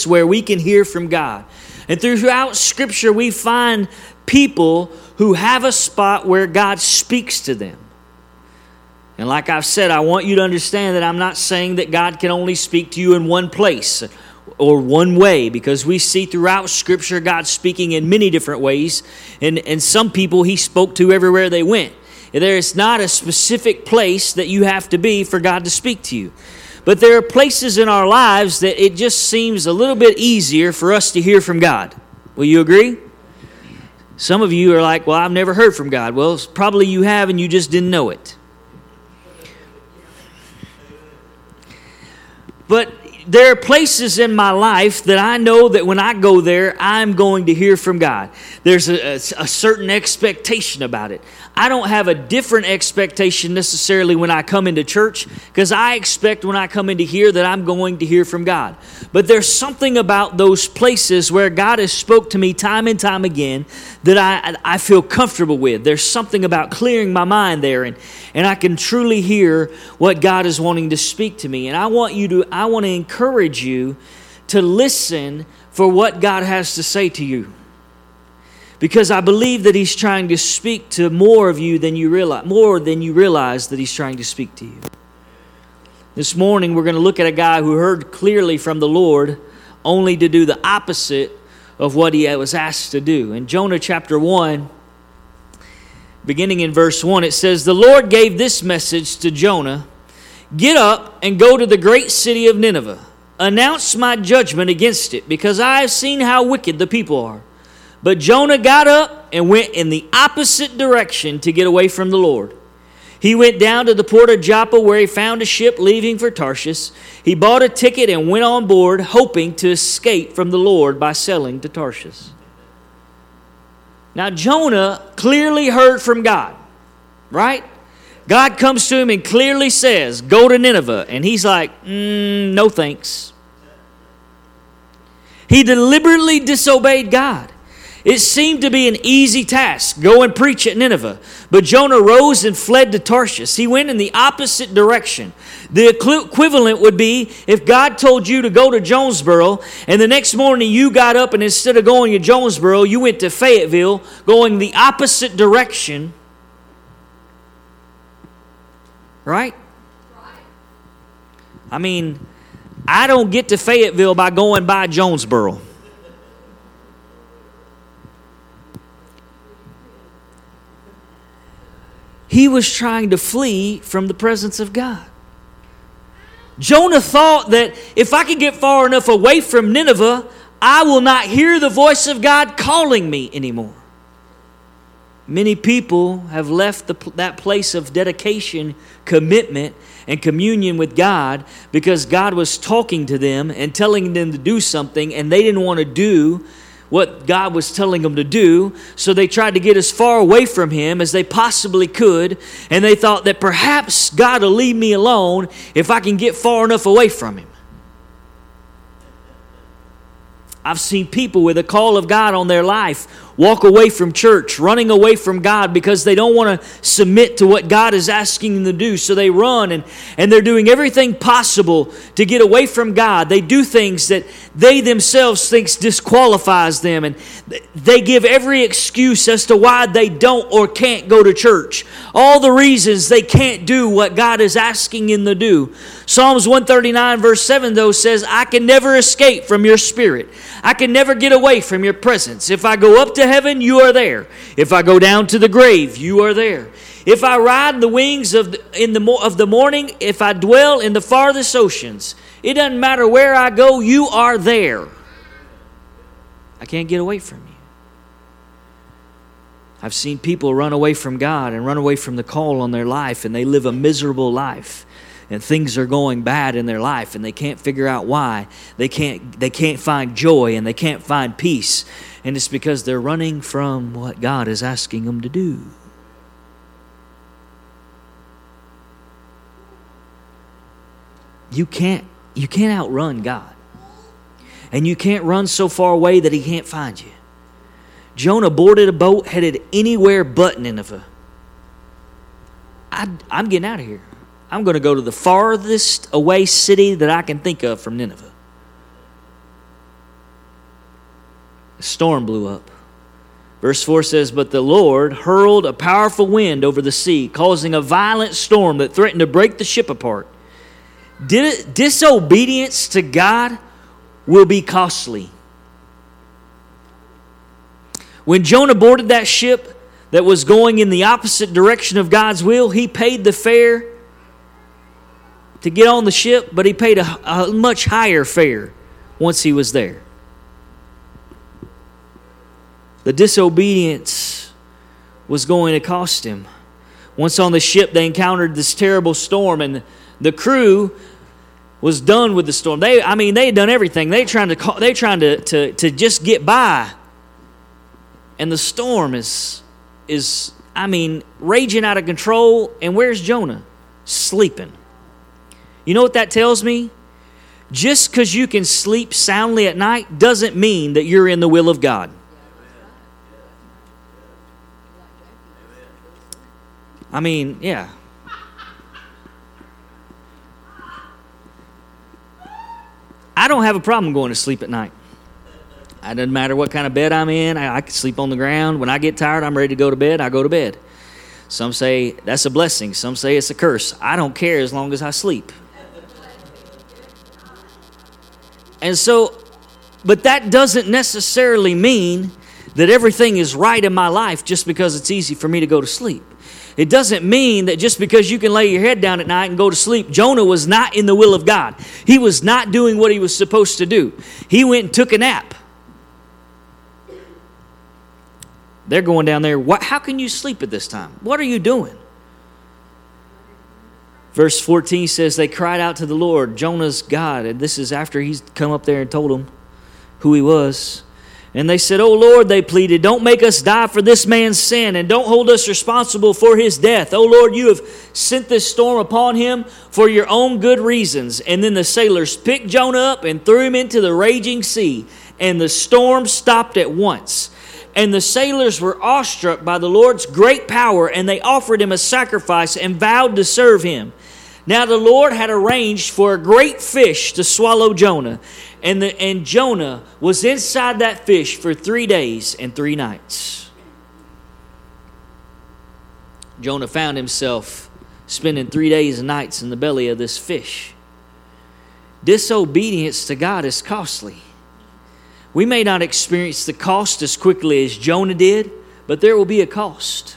where we can hear from God. And throughout Scripture, we find people who have a spot where God speaks to them. And like I've said, I want you to understand that I'm not saying that God can only speak to you in one place or one way, because we see throughout Scripture God speaking in many different ways. And some people He spoke to everywhere they went. There is not a specific place that you have to be for God to speak to you. But there are places in our lives that it just seems a little bit easier for us to hear from God. Will you agree? Some of you are like, well, I've never heard from God. Well, probably you have and you just didn't know it. But there are places in my life that I know that when I go there, I'm going to hear from God. There's a certain expectation about it. I don't have a different expectation necessarily when I come into church, because I expect when I come into here that I'm going to hear from God. But there's something about those places where God has spoke to me time and time again that I feel comfortable with. There's something about clearing my mind there, and I can truly hear what God is wanting to speak to me. And I want to encourage you to listen for what God has to say to you. Because I believe that He's trying to speak to more of you than you realize that He's trying to speak to you. This morning we're going to look at a guy who heard clearly from the Lord only to do the opposite of what he was asked to do. In Jonah chapter 1, beginning in verse 1, it says, "The Lord gave this message to Jonah, 'Get up and go to the great city of Nineveh. Announce my judgment against it, because I have seen how wicked the people are.' But Jonah got up and went in the opposite direction to get away from the Lord. He went down to the port of Joppa, where he found a ship leaving for Tarshish. He bought a ticket and went on board, hoping to escape from the Lord by sailing to Tarshish." Now Jonah clearly heard from God, right? God comes to him and clearly says, "Go to Nineveh." And he's like, no thanks. He deliberately disobeyed God. It seemed to be an easy task. Go and preach at Nineveh. But Jonah rose and fled to Tarshish. He went in the opposite direction. The equivalent would be if God told you to go to Jonesboro, and the next morning you got up and instead of going to Jonesboro, you went to Fayetteville, going the opposite direction. Right? I mean, I don't get to Fayetteville by going by Jonesboro. He was trying to flee from the presence of God. Jonah thought that if I could get far enough away from Nineveh, I will not hear the voice of God calling me anymore. Many people have left that place of dedication, commitment, and communion with God because God was talking to them and telling them to do something, and they didn't want to do what God was telling them to do, so they tried to get as far away from Him as they possibly could, and they thought that perhaps God will leave me alone if I can get far enough away from Him. I've seen people with a call of God on their life walk away from church, running away from God because they don't want to submit to what God is asking them to do. So they run and they're doing everything possible to get away from God. They do things that they themselves think disqualifies them, and they give every excuse as to why they don't or can't go to church. All the reasons they can't do what God is asking them to do. Psalms 139 verse 7 though says, "I can never escape from your spirit. I can never get away from your presence. If I go up to heaven, you are there. If I go down to the grave, you are there. If I ride the wings of the morning, if I dwell in the farthest oceans, it doesn't matter where I go, you are there. I can't get away from you." I've seen people run away from God and run away from the call on their life, and they live a miserable life. And things are going bad in their life, and they can't figure out why. They can't find joy, and they can't find peace. And it's because they're running from what God is asking them to do. You can't outrun God. And you can't run so far away that He can't find you. Jonah boarded a boat headed anywhere but Nineveh. I'm getting out of here. I'm going to go to the farthest away city that I can think of from Nineveh. A storm blew up. Verse 4 says, "But the Lord hurled a powerful wind over the sea, causing a violent storm that threatened to break the ship apart." Disobedience to God will be costly. When Jonah boarded that ship that was going in the opposite direction of God's will, he paid the fare to get on the ship, but he paid a much higher fare once he was there. The disobedience was going to cost him. Once on the ship, they encountered this terrible storm, and the crew was done with the storm. They had done everything. They trying to just get by, and the storm is raging out of control. And where's Jonah? Sleeping. You know what that tells me? Just because you can sleep soundly at night doesn't mean that you're in the will of God. Yeah. I don't have a problem going to sleep at night. It doesn't matter what kind of bed I'm in. I can sleep on the ground. When I get tired, I'm ready to go to bed. I go to bed. Some say that's a blessing. Some say it's a curse. I don't care as long as I sleep. And so, but that doesn't necessarily mean that everything is right in my life just because it's easy for me to go to sleep. It doesn't mean that just because you can lay your head down at night and go to sleep. Jonah was not in the will of God. He was not doing what he was supposed to do. He went and took a nap. They're going down there. How can you sleep at this time? What are you doing? Verse 14 says, they cried out to the Lord, Jonah's God. And this is after he's come up there and told them who he was. And they said, "Oh Lord," they pleaded, "don't make us die for this man's sin, and don't hold us responsible for his death. Oh Lord, you have sent this storm upon him for your own good reasons." And then the sailors picked Jonah up and threw him into the raging sea, and the storm stopped at once. And the sailors were awestruck by the Lord's great power, and they offered him a sacrifice and vowed to serve him. Now the Lord had arranged for a great fish to swallow Jonah, and Jonah was inside that fish for 3 days and 3 nights. Jonah found himself spending 3 days and nights in the belly of this fish. Disobedience to God is costly. We may not experience the cost as quickly as Jonah did, but there will be a cost.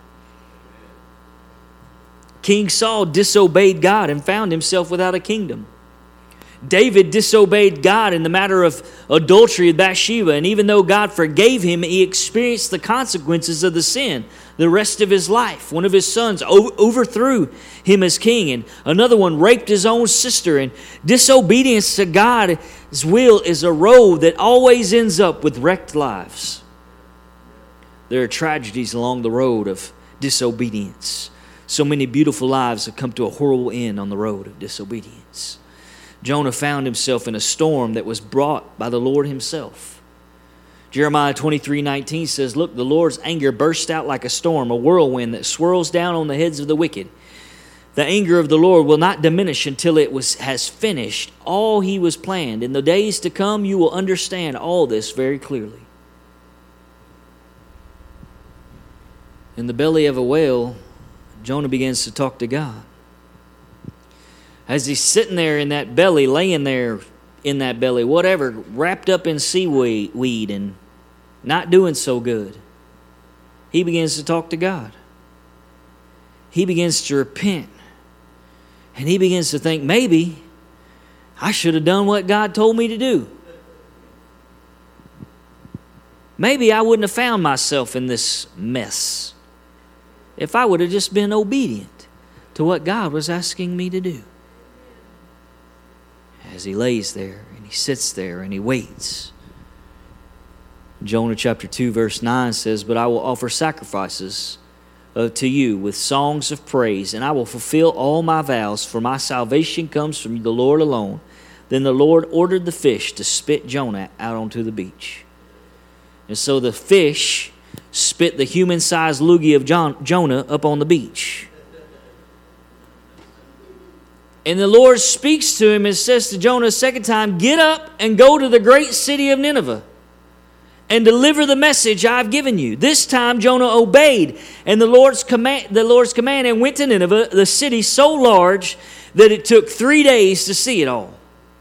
King Saul disobeyed God and found himself without a kingdom. David disobeyed God in the matter of adultery with Bathsheba, and even though God forgave him, he experienced the consequences of the sin the rest of his life. One of his sons overthrew him as king, and another one raped his own sister. And disobedience to God's will is a road that always ends up with wrecked lives. There are tragedies along the road of disobedience. So many beautiful lives have come to a horrible end on the road of disobedience. Jonah found himself in a storm that was brought by the Lord himself. Jeremiah 23:19 says, "Look, the Lord's anger burst out like a storm, a whirlwind that swirls down on the heads of the wicked. The anger of the Lord will not diminish until it has finished all he was planned. In the days to come, you will understand all this very clearly." In the belly of a whale, Jonah begins to talk to God. As he's sitting there in that belly, laying there in that belly, whatever, wrapped up in seaweed and not doing so good, he begins to talk to God. He begins to repent. And he begins to think, maybe I should have done what God told me to do. Maybe I wouldn't have found myself in this mess if I would have just been obedient to what God was asking me to do. As he lays there and he sits there and he waits, Jonah chapter 2 verse 9 says, "But I will offer sacrifices to you with songs of praise, and I will fulfill all my vows, for my salvation comes from the Lord alone." Then the Lord ordered the fish to spit Jonah out onto the beach. And so the fish spit the human-sized loogie of Jonah up on the beach. And the Lord speaks to him and says to Jonah a second time, "Get up and go to the great city of Nineveh, and deliver the message I've given you." This time Jonah obeyed and the Lord's command and went to Nineveh, the city so large that it took 3 days to see it all.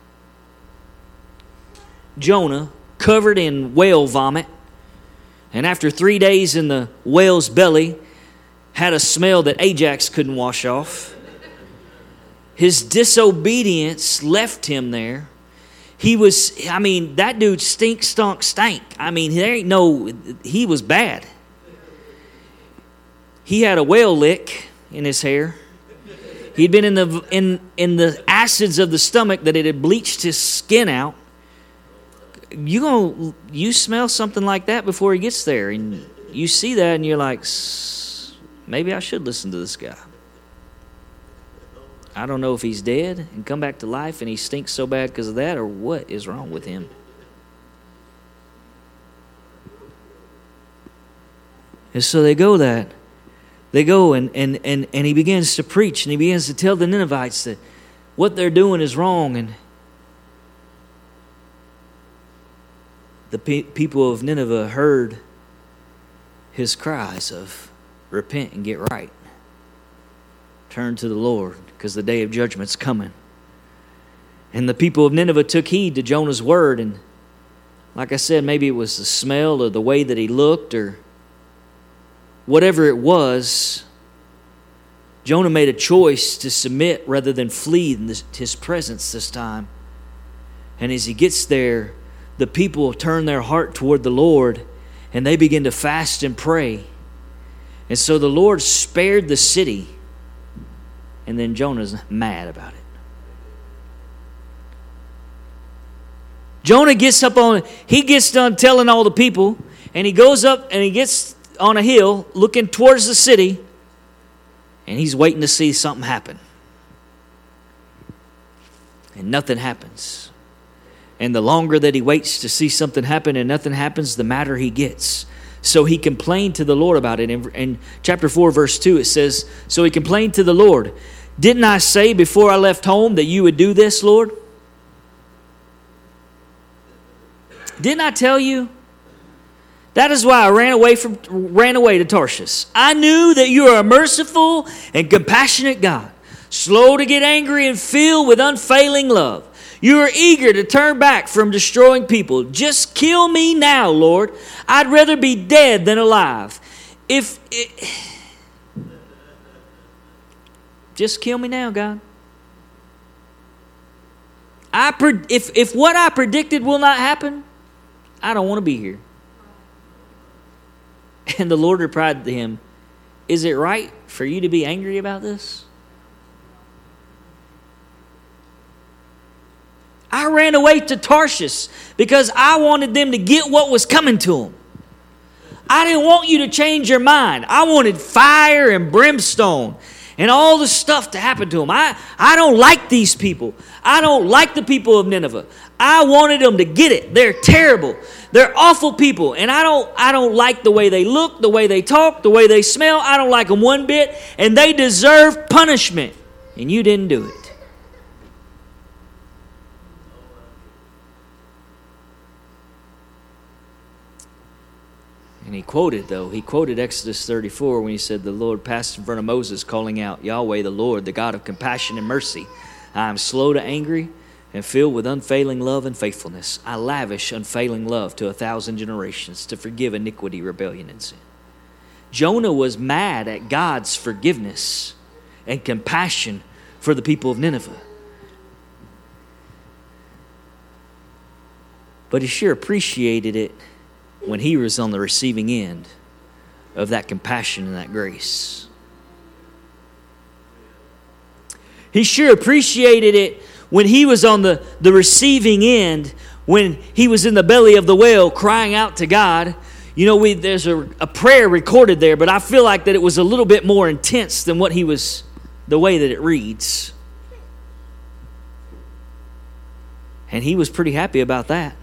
Jonah, covered in whale vomit, and after 3 days in the whale's belly, had a smell that Ajax couldn't wash off. His disobedience left him there. That dude stank. He was bad. He had a whale lick in his hair. He'd been in the acids of the stomach that it had bleached his skin out. You smell something like that before he gets there, and you see that, and you're like, maybe I should listen to this guy. I don't know if he's dead and come back to life and he stinks so bad because of that, or what is wrong with him. And so they go and he begins to preach, and he begins to tell the Ninevites that what they're doing is wrong. And the people of Nineveh heard his cries of repent and get right. Turn to the Lord, because the day of judgment's coming. And the people of Nineveh took heed to Jonah's word, and like I said, maybe it was the smell or the way that he looked or whatever it was, Jonah made a choice to submit rather than flee his presence this time. And as he gets there, the people turn their heart toward the Lord, and they begin to fast and pray. And so the Lord spared the city. And then Jonah's mad about it. Jonah gets done telling all the people, and he goes up and he gets on a hill looking towards the city, and he's waiting to see something happen. And nothing happens. And the longer that he waits to see something happen and nothing happens, the madder he gets. So he complained to the Lord about it. In chapter 4, verse 2, it says, so he complained to the Lord, "Didn't I say before I left home that you would do this, Lord? Didn't I tell you? That is why I ran away to Tarshish. I knew that you are a merciful and compassionate God, slow to get angry and filled with unfailing love. You are eager to turn back from destroying people. Just kill me now, Lord. I'd rather be dead than alive. Just kill me now, God. If what I predicted will not happen, I don't want to be here." And the Lord replied to him, "Is it right for you to be angry about this? I ran away to Tarshish because I wanted them to get what was coming to them. I didn't want you to change your mind. I wanted fire and brimstone and all the stuff to happen to them. I don't like these people. I don't like the people of Nineveh. I wanted them to get it. They're terrible. They're awful people. And I don't like the way they look, the way they talk, the way they smell. I don't like them one bit. And they deserve punishment. And you didn't do it." And he quoted Exodus 34 when he said, "The Lord passed in front of Moses, calling out, Yahweh, the Lord, the God of compassion and mercy. I am slow to anger and filled with unfailing love and faithfulness. I lavish unfailing love to 1,000 generations to forgive iniquity, rebellion, and sin." Jonah was mad at God's forgiveness and compassion for the people of Nineveh. But he sure appreciated it when he was on the receiving end of that compassion and that grace. He sure appreciated it when he was on the receiving end, when he was in the belly of the whale crying out to God. You know, there's a prayer recorded there, but I feel like that it was a little bit more intense than the way that it reads. And he was pretty happy about that.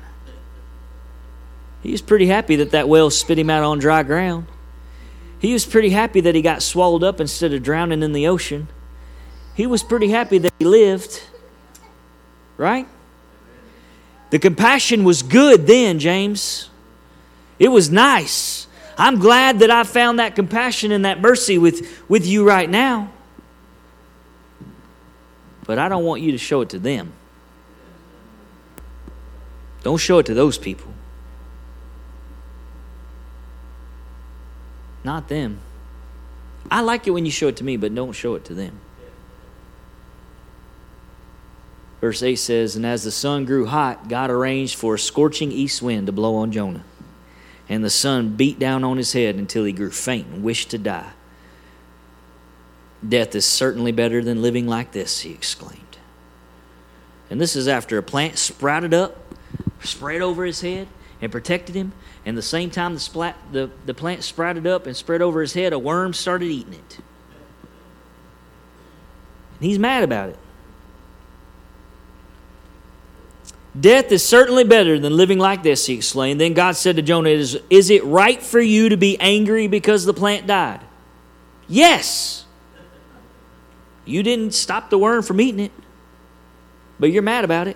He was pretty happy that whale spit him out on dry ground. He was pretty happy that he got swallowed up instead of drowning in the ocean. He was pretty happy that he lived. Right? The compassion was good then, James. It was nice. I'm glad that I found that compassion and that mercy with you right now. But I don't want you to show it to them. Don't show it to those people. Not them. I like it when you show it to me, but don't show it to them. Verse 8 says, and as the sun grew hot, God arranged for a scorching east wind to blow on Jonah. And the sun beat down on his head until he grew faint and wished to die. Death is certainly better than living like this, he exclaimed. And this is after a plant sprouted up, spread over his head, and protected him. And the same time the plant sprouted up and spread over his head, a worm started eating it. And he's mad about it. Death is certainly better than living like this, he exclaimed. Then God said to Jonah, is it right for you to be angry because the plant died? Yes. You didn't stop the worm from eating it, but you're mad about it.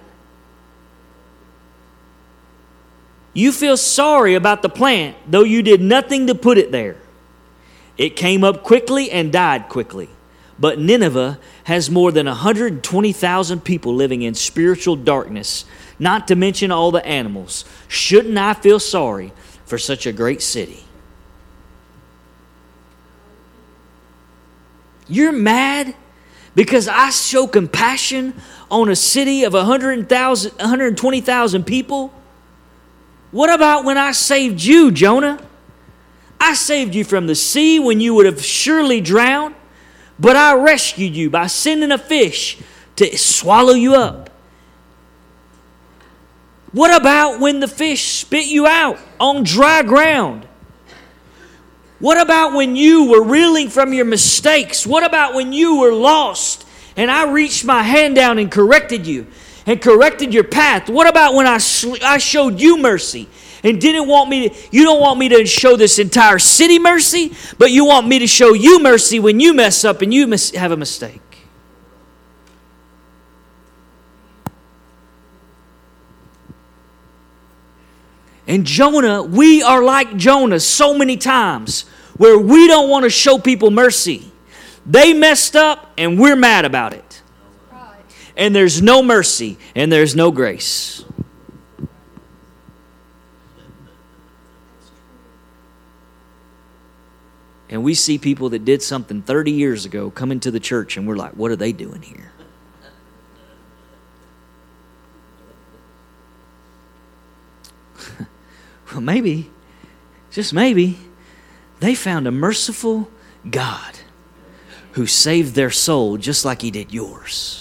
You feel sorry about the plant, though you did nothing to put it there. It came up quickly and died quickly. But Nineveh has more than 120,000 people living in spiritual darkness, not to mention all the animals. Shouldn't I feel sorry for such a great city? You're mad because I show compassion on a city of 120,000 people? What about when I saved you, Jonah? I saved you from the sea when you would have surely drowned. But I rescued you by sending a fish to swallow you up. What about when the fish spit you out on dry ground? What about when you were reeling from your mistakes? What about when you were lost and I reached my hand down and corrected you and corrected your path? What about when I showed you mercy? And you don't want me to show this entire city mercy, but you want me to show you mercy when you mess up and you have a mistake. And Jonah, we are like Jonah so many times where we don't want to show people mercy. They messed up and we're mad about it. And there's no mercy and there's no grace. And we see people that did something 30 years ago come into the church and we're like, what are they doing here? Well, maybe, just maybe, they found a merciful God who saved their soul just like He did yours.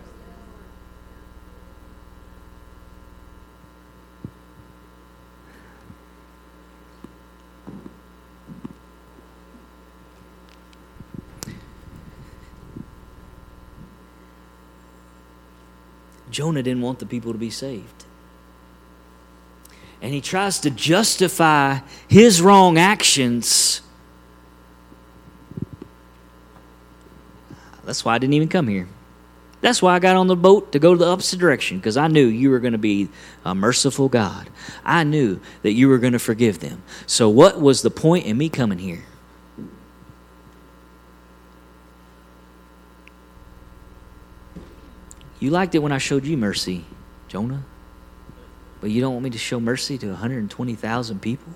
Jonah didn't want the people to be saved. And he tries to justify his wrong actions. That's why I didn't even come here. That's why I got on the boat to go to the opposite direction, because I knew you were going to be a merciful God. I knew that you were going to forgive them. So what was the point in me coming here? You liked it when I showed you mercy, Jonah, but you don't want me to show mercy to 120,000 people?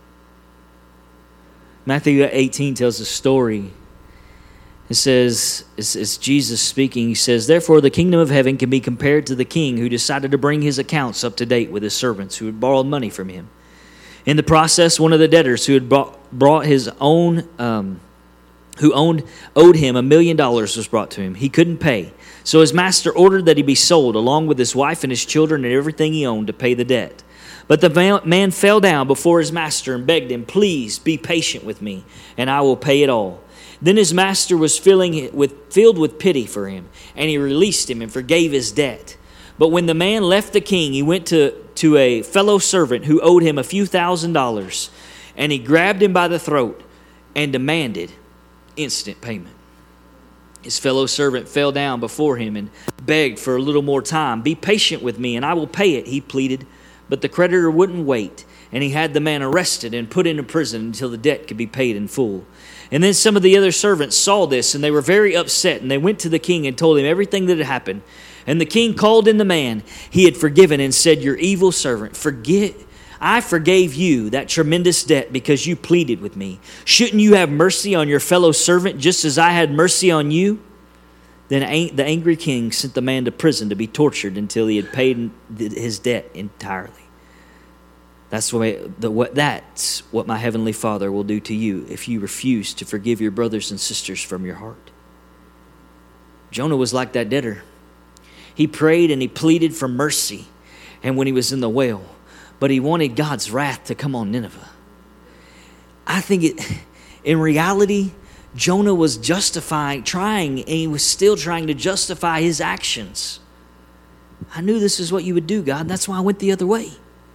Matthew 18 tells a story. It says, it's Jesus speaking. He says, therefore the kingdom of heaven can be compared to the king who decided to bring his accounts up to date with his servants who had borrowed money from him. In the process, one of the debtors who had brought his own, owed him $1 million was brought to him. He couldn't pay. So his master ordered that he be sold along with his wife and his children and everything he owned to pay the debt. But the man fell down before his master and begged him, please be patient with me and I will pay it all. Then his master was filled with pity for him, and he released him and forgave his debt. But when the man left the king, he went to a fellow servant who owed him a few $1,000s, and he grabbed him by the throat and demanded instant payment. His fellow servant fell down before him and begged for a little more time. Be patient with me and I will pay it, he pleaded. But the creditor wouldn't wait, and he had the man arrested and put into prison until the debt could be paid in full. And then some of the other servants saw this, and they were very upset, and they went to the king and told him everything that had happened. And the king called in the man he had forgiven and said, "Your evil servant, I forgave you that tremendous debt because you pleaded with me. Shouldn't you have mercy on your fellow servant just as I had mercy on you?" Then the angry king sent the man to prison to be tortured until he had paid his debt entirely. That's what my heavenly Father will do to you if you refuse to forgive your brothers and sisters from your heart. Jonah was like that debtor. He prayed and he pleaded for mercy, and when he was in the whale, but he wanted God's wrath to come on Nineveh. I think in reality, Jonah was trying, and he was still trying to justify his actions. I knew this is what you would do, God. That's why I went the other way.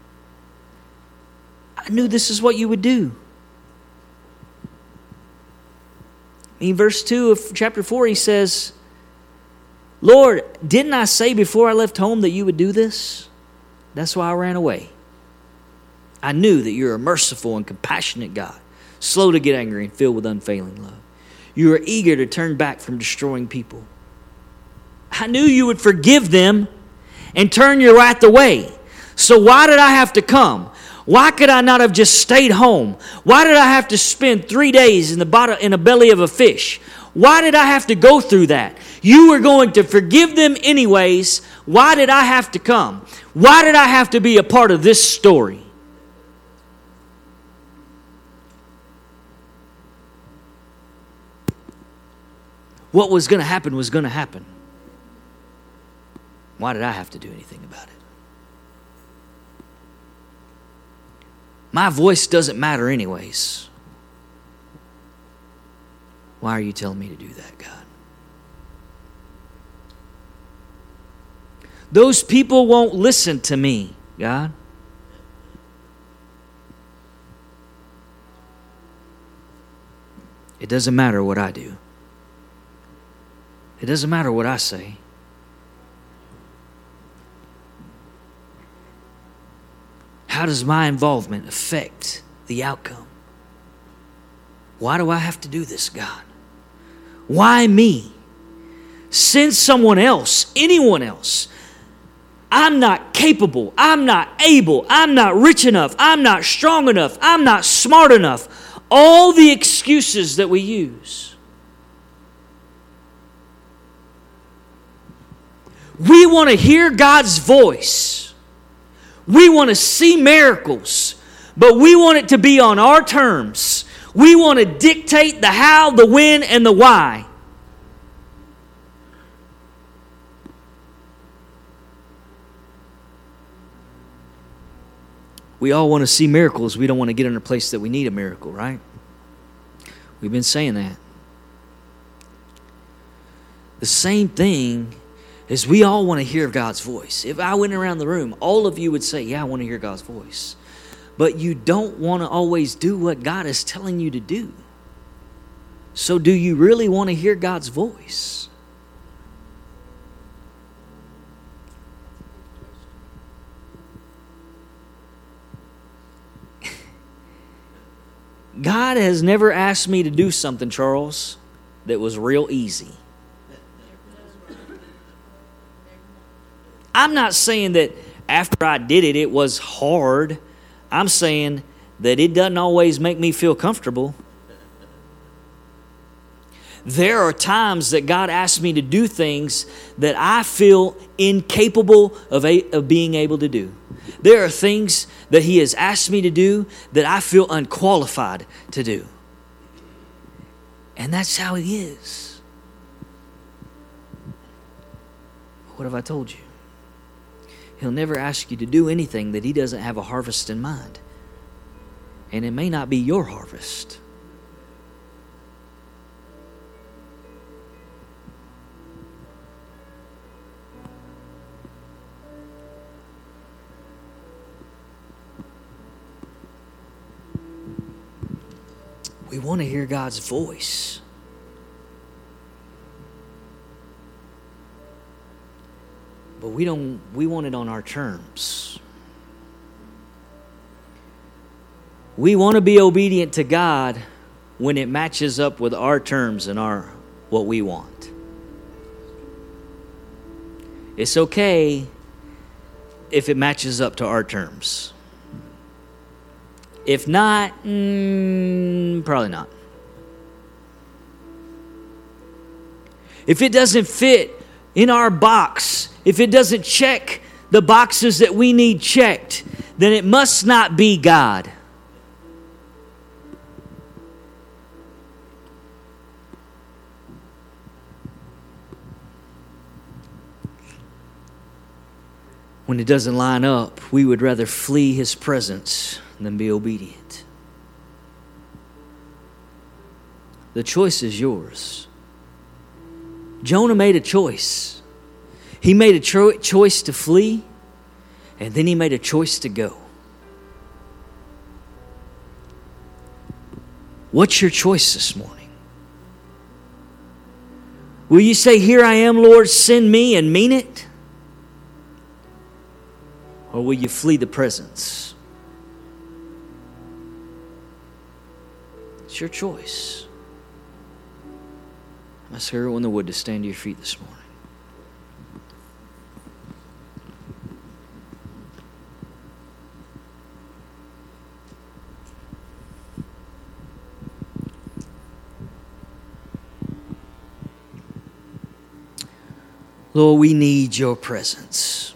I knew this is what you would do. In verse 2 of chapter 4, he says, "Lord, didn't I say before I left home that you would do this? That's why I ran away. I knew that you're a merciful and compassionate God, slow to get angry and filled with unfailing love. You are eager to turn back from destroying people. I knew you would forgive them and turn your wrath away. So why did I have to come? Why could I not have just stayed home? Why did I have to spend 3 days in the belly of a fish? Why did I have to go through that? You were going to forgive them anyways. Why did I have to come? Why did I have to be a part of this story?" What was going to happen was going to happen. Why did I have to do anything about it? My voice doesn't matter anyways. Why are you telling me to do that, God? Those people won't listen to me, God. It doesn't matter what I do. It doesn't matter what I say. How does my involvement affect the outcome? Why do I have to do this, God? Why me? Send someone else, anyone else. I'm not capable. I'm not able. I'm not rich enough. I'm not strong enough. I'm not smart enough. All the excuses that we use. We want to hear God's voice. We want to see miracles, but we want it to be on our terms. We want to dictate the how, the when, and the why. We all want to see miracles. We don't want to get in a place that we need a miracle, right? We've been saying that. The same thing is we all want to hear God's voice. If I went around the room, all of you would say, "Yeah, I want to hear God's voice." But you don't want to always do what God is telling you to do. So do you really want to hear God's voice? God has never asked me to do something, Charles, that was real easy. I'm not saying that after I did it, it was hard. I'm saying that it doesn't always make me feel comfortable. There are times that God asks me to do things that I feel incapable of being able to do. There are things that He has asked me to do that I feel unqualified to do. And that's how He is. What have I told you? He'll never ask you to do anything that He doesn't have a harvest in mind. And it may not be your harvest. We want to hear God's voice. But we want it on our terms. We want to be obedient to God when it matches up with our terms and what we want. It's okay if it matches up to our terms. If not, probably not. If it doesn't fit in our box, if it doesn't check the boxes that we need checked, then it must not be God. When it doesn't line up, we would rather flee His presence than be obedient. The choice is yours. Jonah made a choice. He made a choice to flee, and then he made a choice to go. What's your choice this morning? Will you say, "Here I am, Lord, send me," and mean it? Or will you flee the presence? It's your choice. I ask everyone in the wood to stand to your feet this morning. Lord, we need your presence.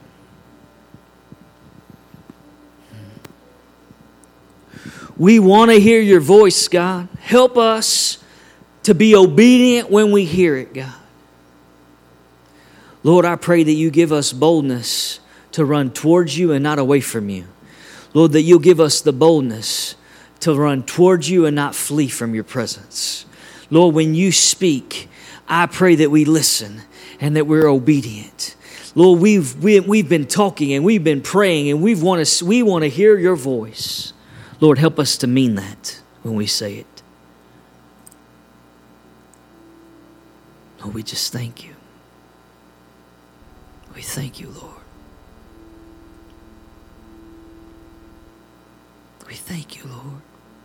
We want to hear your voice, God. Help us to be obedient when we hear it, God. Lord, I pray that you give us boldness to run towards you and not away from you. Lord, that you'll give us the boldness to run towards you and not flee from your presence. Lord, when you speak, I pray that we listen and that we're obedient. Lord, we've been talking and we've been praying and we want to hear your voice. Lord, help us to mean that when we say it. Lord, we just thank you. We thank you, Lord. We thank you, Lord.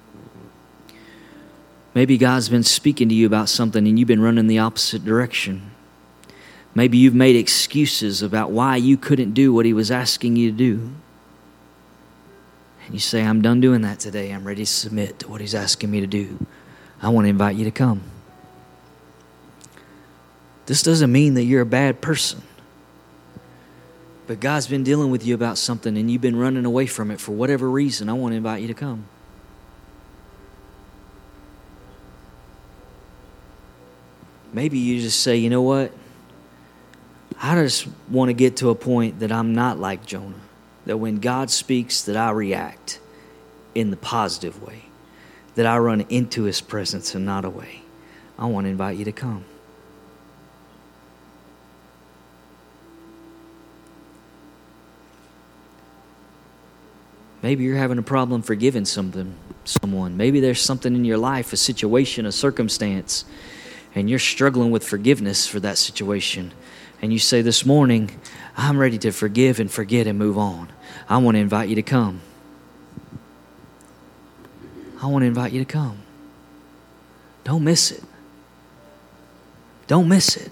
Maybe God's been speaking to you about something and you've been running the opposite direction. Maybe you've made excuses about why you couldn't do what He was asking you to do. And you say, "I'm done doing that today. I'm ready to submit to what He's asking me to do." I want to invite you to come. This doesn't mean that you're a bad person. But God's been dealing with you about something and you've been running away from it for whatever reason. I want to invite you to come. Maybe you just say, "You know what? I just want to get to a point that I'm not like Jonah. That when God speaks, that I react in the positive way. That I run into His presence and not away." I want to invite you to come. Maybe you're having a problem forgiving someone. Maybe there's something in your life, a situation, a circumstance, and you're struggling with forgiveness for that situation. And you say, "This morning, I'm ready to forgive and forget and move on." I want to invite you to come. I want to invite you to come. Don't miss it. Don't miss it.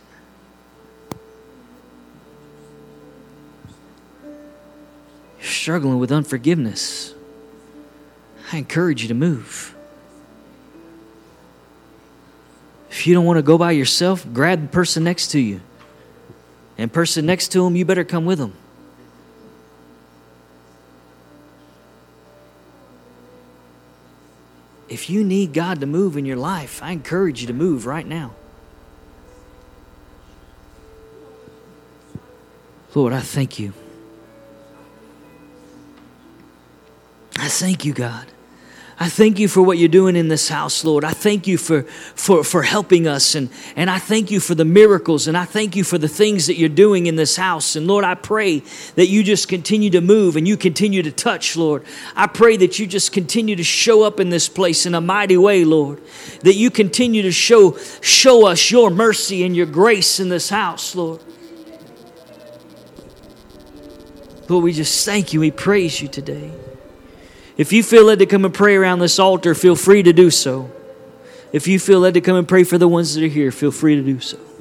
You're struggling with unforgiveness. I encourage you to move. If you don't want to go by yourself, grab the person next to you. And person next to him, you better come with them. If you need God to move in your life, I encourage you to move right now. Lord, I thank you. I thank you, God. I thank you for what you're doing in this house, Lord. I thank you for helping us. And I thank you for the miracles. And I thank you for the things that you're doing in this house. And Lord, I pray that you just continue to move and you continue to touch, Lord. I pray that you just continue to show up in this place in a mighty way, Lord. That you continue to show us your mercy and your grace in this house, Lord. Lord, we just thank you. We praise you today. If you feel led to come and pray around this altar, feel free to do so. If you feel led to come and pray for the ones that are here, feel free to do so.